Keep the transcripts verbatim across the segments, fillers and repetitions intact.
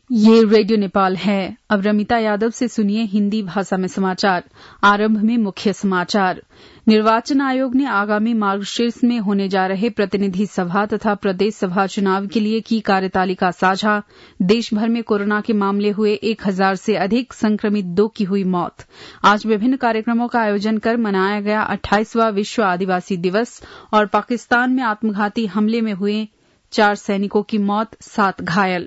ये रेडियो नेपाल है। अब रमिता यादव से सुनिए हिंदी भाषा में समाचार। आरंभ में मुख्य समाचार। निर्वाचन आयोग ने आगामी मार्गशीर्ष में होने जा रहे प्रतिनिधि सभा तथा प्रदेश सभा चुनाव के लिए की कार्यतालिका साझा। देश भर में कोरोना के मामले हुए एक हजार से अधिक, संक्रमित दो की हुई मौत। आज विभिन्न कार्यक्रमों का आयोजन कर मनाया गया अट्ठाईसवां विश्व आदिवासी दिवस। और पाकिस्तान में आत्मघाती हमले में हुए चार सैनिकों की मौत, सात घायल।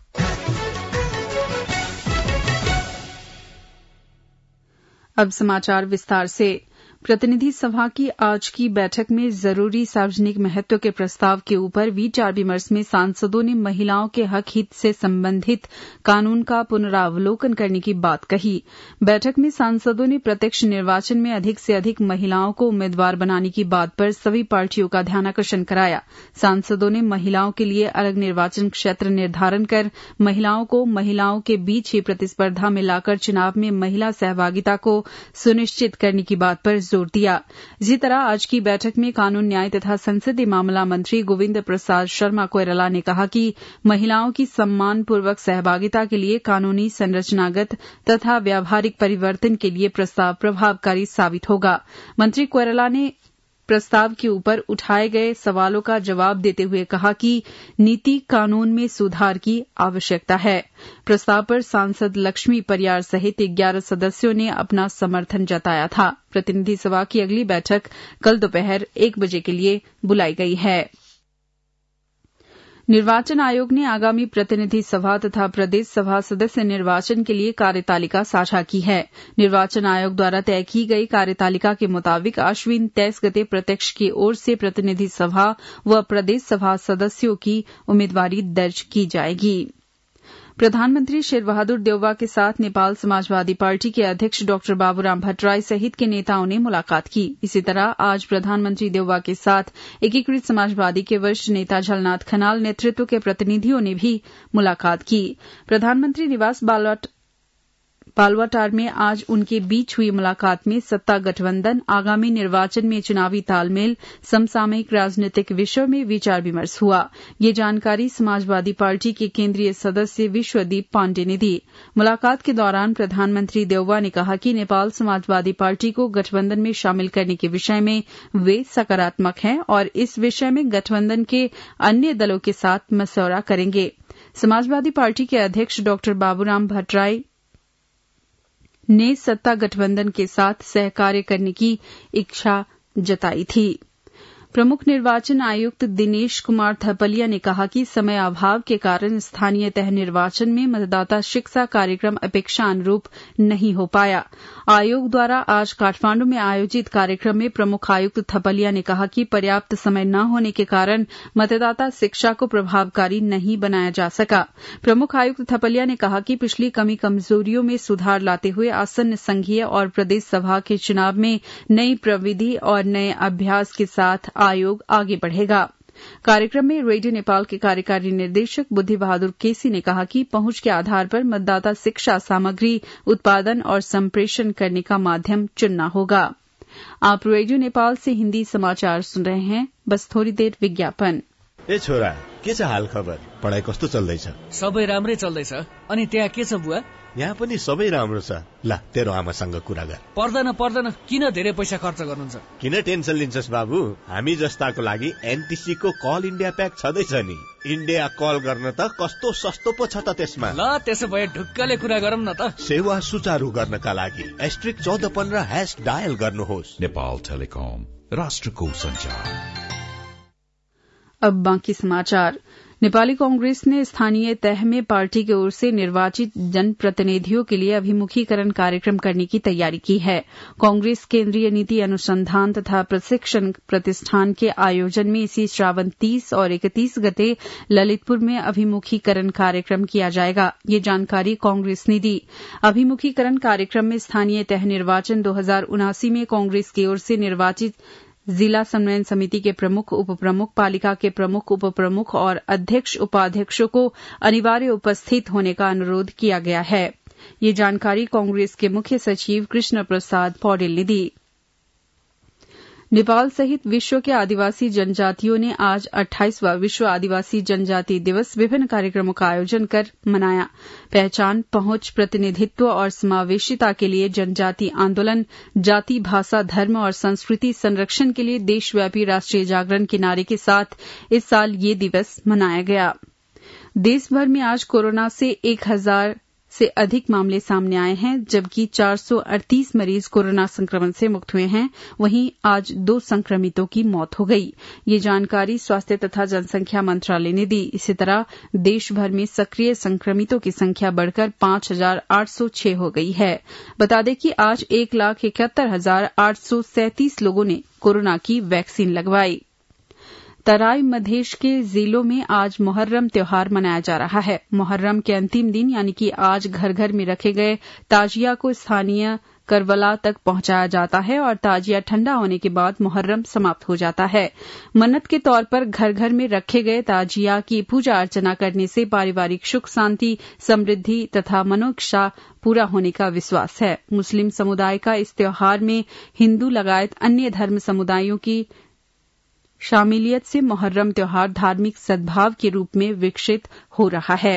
अब समाचार विस्तार से। प्रतिनिधि सभा की आज की बैठक में जरूरी सार्वजनिक महत्व के प्रस्ताव के ऊपर विचार विमर्श में सांसदों ने महिलाओं के हक हित से संबंधित कानून का पुनरावलोकन करने की बात कही। बैठक में सांसदों ने प्रत्यक्ष निर्वाचन में अधिक से अधिक महिलाओं को उम्मीदवार बनाने की बात पर सभी पार्टियों का ध्यानाकर्षण कराया। सांसदों ने महिलाओं के लिए अलग निर्वाचन क्षेत्र निर्धारण कर महिलाओं को महिलाओं के बीच ही प्रतिस्पर्धा में लाकर चुनाव में महिला सहभागिता को सुनिश्चित करने की बात पर जोर दिया। इसी तरह आज की बैठक में कानून, न्याय तथा संसदीय मामला मंत्री गोविंद प्रसाद शर्मा कोइराला ने कहा कि महिलाओं की सम्मानपूर्वक सहभागिता के लिए कानूनी, संरचनागत तथा व्यावहारिक परिवर्तन के लिए प्रस्ताव प्रभावकारी साबित होगा। मंत्री कोइराला ने प्रस्ताव के ऊपर उठाए गए सवालों का जवाब देते हुए कहा कि नीति कानून में सुधार की आवश्यकता है। प्रस्ताव पर सांसद लक्ष्मी परियार सहित ग्यारह सदस्यों ने अपना समर्थन जताया था। प्रतिनिधि सभा की अगली बैठक कल दोपहर एक बजे के लिए बुलाई गई है। निर्वाचन आयोग ने आगामी प्रतिनिधि सभा तथा प्रदेश सभा सदस्य निर्वाचन के लिए कार्यतालिका साझा की है। निर्वाचन आयोग द्वारा तय की गई कार्यतालिका के मुताबिक आश्विन तेईस गते प्रत्यक्ष की ओर से प्रतिनिधि सभा व प्रदेश सभा सदस्यों की उम्मीदवारी दर्ज की जाएगी। प्रधानमंत्री शेर बहादुर देउवा के साथ नेपाल समाजवादी पार्टी के अध्यक्ष डॉक्टर बाबूराम भट्टराई सहित के नेताओं ने मुलाकात की। इसी तरह आज प्रधानमंत्री देउवा के साथ एकीकृत समाजवादी के वरिष्ठ नेता झलनाथ खनाल नेतृत्व के प्रतिनिधियों ने भी मुलाकात की। प्रधानमंत्री निवास बालवाट बालवाटार में आज उनके बीच हुई मुलाकात में सत्ता गठबंधन, आगामी निर्वाचन में चुनावी तालमेल, समसामयिक राजनीतिक विषयों में विचार विमर्श हुआ। ये जानकारी समाजवादी पार्टी के केंद्रीय सदस्य विश्वदीप पांडे ने दी। मुलाकात के दौरान प्रधानमंत्री देउवा ने कहा कि नेपाल समाजवादी पार्टी को गठबंधन में शामिल करने के विषय में वे सकारात्मक हैं और इस विषय में गठबंधन के अन्य दलों के साथ मशवरा करेंगे। समाजवादी पार्टी के अध्यक्ष डॉक्टर बाबूराम भट्टराई ने सत्ता गठबंधन के साथ सहकार्य करने की इच्छा जताई थी। प्रमुख निर्वाचन आयुक्त दिनेश कुमार थपलिया ने कहा कि समय अभाव के कारण स्थानीय तह निर्वाचन में मतदाता शिक्षा कार्यक्रम अपेक्षा अनुरूप नहीं हो पाया। आयोग द्वारा आज काठमांडू में आयोजित कार्यक्रम में प्रमुख आयुक्त थपलिया ने कहा कि पर्याप्त समय न होने के कारण मतदाता शिक्षा को प्रभावकारी नहीं बनाया जा सका। प्रमुख आयुक्त थपलिया ने कहा कि पिछली कमी कमजोरियों में सुधार लाते हुए आसन्न संघीय और प्रदेश सभा के चुनाव में नई प्रविधि और नए अभ्यास के साथ आयोग आगे बढ़ेगा। कार्यक्रम में रेडियो नेपाल के कार्यकारी निर्देशक बुद्धि बहादुर केसी ने कहा कि पहुंच के आधार पर मतदाता शिक्षा सामग्री उत्पादन और संप्रेषण करने का माध्यम चुनना होगा। आप रेडियो नेपाल से हिन्दी समाचार सुन रहे हैं। बस थोड़ी देर विज्ञापन। ए छोरा, के छ हाल खबर? पढाइ कस्तो चल्दैछ? सबै राम्रै चल्दैछ। अनि त्यहाँ के छ बुवा? यहाँ पनि सबै राम्रो छ। ला, तेरो आमासँग कुरा गर। पर्दैन पर्दैन, किन धेरै पैसा खर्च गर्नुहुन्छ? किन टेन्सन लिन्छस् बाबु? हामी जस्ताको लागि एनटीसी को कल इन्डिया प्याक छदैछ नि। इन्डिया कल गर्न त कस्तो सस्तो पो छ त त्यसमा। ल, त्यसो भए ढुक्कले कुरा गरौँ न त। सेवा सुचारू गर्नका लागि एस्ट्रिक चौध पन्ध्र हैश डायल गर्नुहोस्। नेपाल टेलिकम, राष्ट्रको संचार। अब बाकी समाचार। नेपाली कांग्रेस ने स्थानीय तह में पार्टी की ओर से निर्वाचित जनप्रतिनिधियों के लिए अभिमुखीकरण कार्यक्रम करने की तैयारी की है। कांग्रेस केंद्रीय नीति अनुसंधान तथा प्रशिक्षण प्रतिष्ठान के आयोजन में इसी श्रावण तीस और इकतीस गते ललितपुर में अभिमुखीकरण कार्यक्रम किया जाएगा। ये जानकारी कांग्रेस ने दी। अभिमुखीकरण कार्यक्रम में स्थानीय तह निर्वाचन दो हजार उनासी में कांग्रेस की ओर से निर्वाचित जिला समन्वयन समिति के प्रमुख, उप प्रमुख, पालिका के प्रमुख, उप प्रमुख और अध्यक्ष उपाध्यक्षों को अनिवार्य उपस्थित होने का अनुरोध किया गया है। ये जानकारी कांग्रेस के मुख्य सचिव कृष्ण प्रसाद पौडेल ने दी। नेपाल सहित विश्व के आदिवासी जनजातियों ने आज अट्ठाईसवां विश्व आदिवासी जनजाति दिवस विभिन्न कार्यक्रमों का आयोजन कर मनाया। पहचान, पहुंच, प्रतिनिधित्व और समावेशिता के लिए जनजाति आंदोलन, जाति, भाषा, धर्म और संस्कृति संरक्षण के लिए देशव्यापी राष्ट्रीय जागरण के नारे के साथ इस साल ये दिवस मनाया गया। देश भर में आज कोरोना से एक हजार से अधिक मामले सामने आए हैं, जबकि चार सौ अड़तीस मरीज कोरोना संक्रमण से मुक्त हुए हैं। वहीं आज दो संक्रमितों की मौत हो गई। ये जानकारी स्वास्थ्य तथा जनसंख्या मंत्रालय ने दी। इसी तरह देश भर में सक्रिय संक्रमितों की संख्या बढ़कर पांच हजार आठ सौ छह हो गई है। बता दें कि आज एक लाख इकहत्तर हजार आठ सौ सैंतीस लोगों ने कोरोना की वैक्सीन लगवाई। तराई मधेश के जिलों में आज मुहर्रम त्योहार मनाया जा रहा है। मुहर्रम के अंतिम दिन यानी कि आज घर घर में रखे गए ताजिया को स्थानीय करबला तक पहुंचाया जाता है और ताजिया ठंडा होने के बाद मुहर्रम समाप्त हो जाता है। मन्नत के तौर पर घर घर में रखे गए ताजिया की पूजा अर्चना करने से पारिवारिक सुख शांति, समृद्धि तथा मनोकांक्षा पूरा होने का विश्वास है। मुस्लिम समुदाय का इस त्योहार में हिंदू लगायत अन्य धर्म समुदायों की शामिलियत से मुहर्रम त्योहार धार्मिक सद्भाव के रूप में विकसित हो रहा है।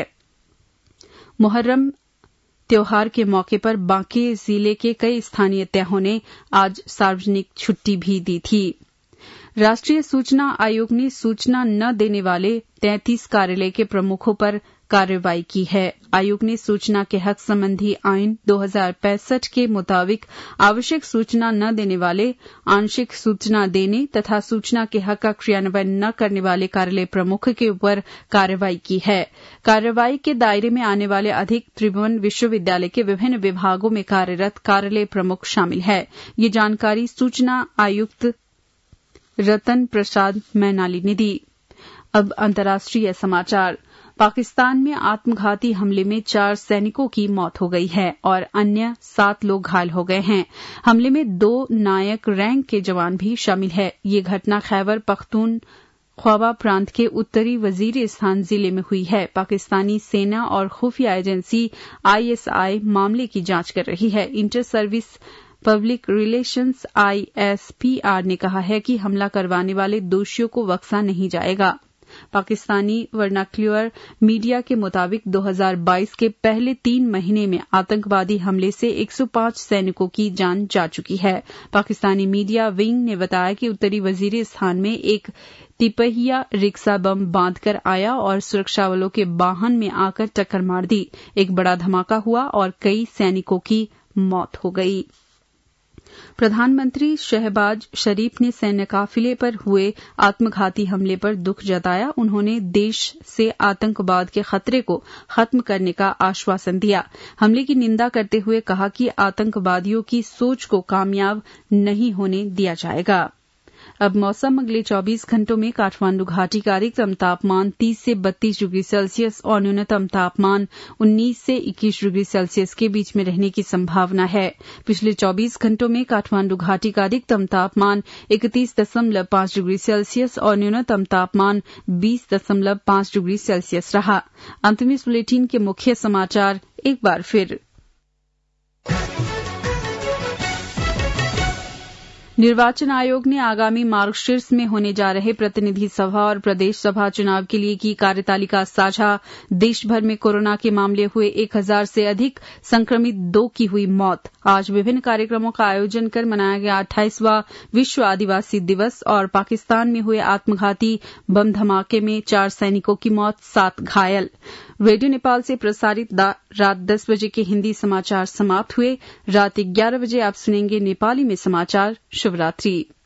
मुहर्रम त्योहार के मौके पर बांके जिले के कई स्थानीय तहों ने आज सार्वजनिक छुट्टी भी दी थी। राष्ट्रीय सूचना आयोग ने सूचना न देने वाले तैंतीस कार्यालय के प्रमुखों पर कार्रवाई की है। आयोग ने सूचना के हक संबंधी आईन दो हजार पैंसठ के मुताबिक आवश्यक सूचना न देने वाले, आंशिक सूचना देने तथा सूचना के हक का क्रियान्वयन न करने वाले कार्यालय प्रमुख के ऊपर कार्रवाई की है। कार्रवाई के दायरे में आने वाले अधिक त्रिभुवन विश्वविद्यालय के विभिन्न विभागों में कार्यरत कार्यालय प्रमुख शामिल है। ये जानकारी सूचना आयुक्त रतन प्रसाद मैनाली ने दी। अब अंतर्राष्ट्रीय समाचार। पाकिस्तान में आत्मघाती हमले में चार सैनिकों की मौत हो गई है और अन्य सात लोग घायल हो गए हैं। हमले में दो नायक रैंक के जवान भी शामिल है। ये घटना खैबर पख्तूनख्वा प्रांत के उत्तरी वजीरिस्तान जिले में हुई है। पाकिस्तानी सेना और खुफिया एजेंसी आईएसआई मामले की जांच कर रही है। Inter service public relations ISPR ने कहा है कि हमला करवाने वाले दोषियों को बख्शा नहीं जाएगा। पाकिस्तानी वर्नाक्युलर मीडिया के मुताबिक दो हजार बाईस के पहले तीन महीने में आतंकवादी हमले से एक सौ पांच सैनिकों की जान जा चुकी है। पाकिस्तानी मीडिया विंग ने बताया कि उत्तरी वजीरिस्तान में एक तिपहिया रिक्शा बम बांधकर आया और सुरक्षा बलों के वाहन में आकर टक्कर मार दी। एक बड़ा धमाका हुआ और कई सैनिकों की मौत हो गई। प्रधानमंत्री शहबाज शरीफ ने सैन्य काफिले पर हुए आत्मघाती हमले पर दुख जताया। उन्होंने देश से आतंकवाद के खतरे को खत्म करने का आश्वासन दिया। हमले की निंदा करते हुए कहा कि आतंकवादियों की सोच को कामयाब नहीं होने दिया जाएगा। अब मौसम। अगले चौबीस घंटों में काठमांडू घाटी का अधिकतम तापमान तीस से बत्तीस डिग्री सेल्सियस और न्यूनतम तापमान उन्नीस से इक्कीस डिग्री सेल्सियस के बीच में रहने की संभावना है। पिछले चौबीस घंटों में काठमांडू घाटी का अधिकतम तापमान इकतीस दशमलव पांच डिग्री सेल्सियस और न्यूनतम तापमान बीस दशमलव पांच डिग्री सेल्सियस रहा। अंत में इस बुलेटिन के मुख्य समाचार एक बार फिर। निर्वाचन आयोग ने आगामी मार्गशीर्ष में होने जा रहे प्रतिनिधि सभा और प्रदेश सभा चुनाव के लिए की कार्यतालिका साझा। देश भर में कोरोना के मामले हुए एक हजार से अधिक, संक्रमित दो की हुई मौत। आज विभिन्न कार्यक्रमों का आयोजन कर मनाया गया अट्ठाईसवां विश्व आदिवासी दिवस और पाकिस्तान में हुए आत्मघाती बम धमाके में चार सैनिकों की मौत, सात घायल। रेडियो नेपाल से प्रसारित रात दस बजे के हिंदी समाचार समाप्त हुए। रात ग्यारह बजे आप सुनेंगे नेपाली में समाचार। शुभ रात्रि।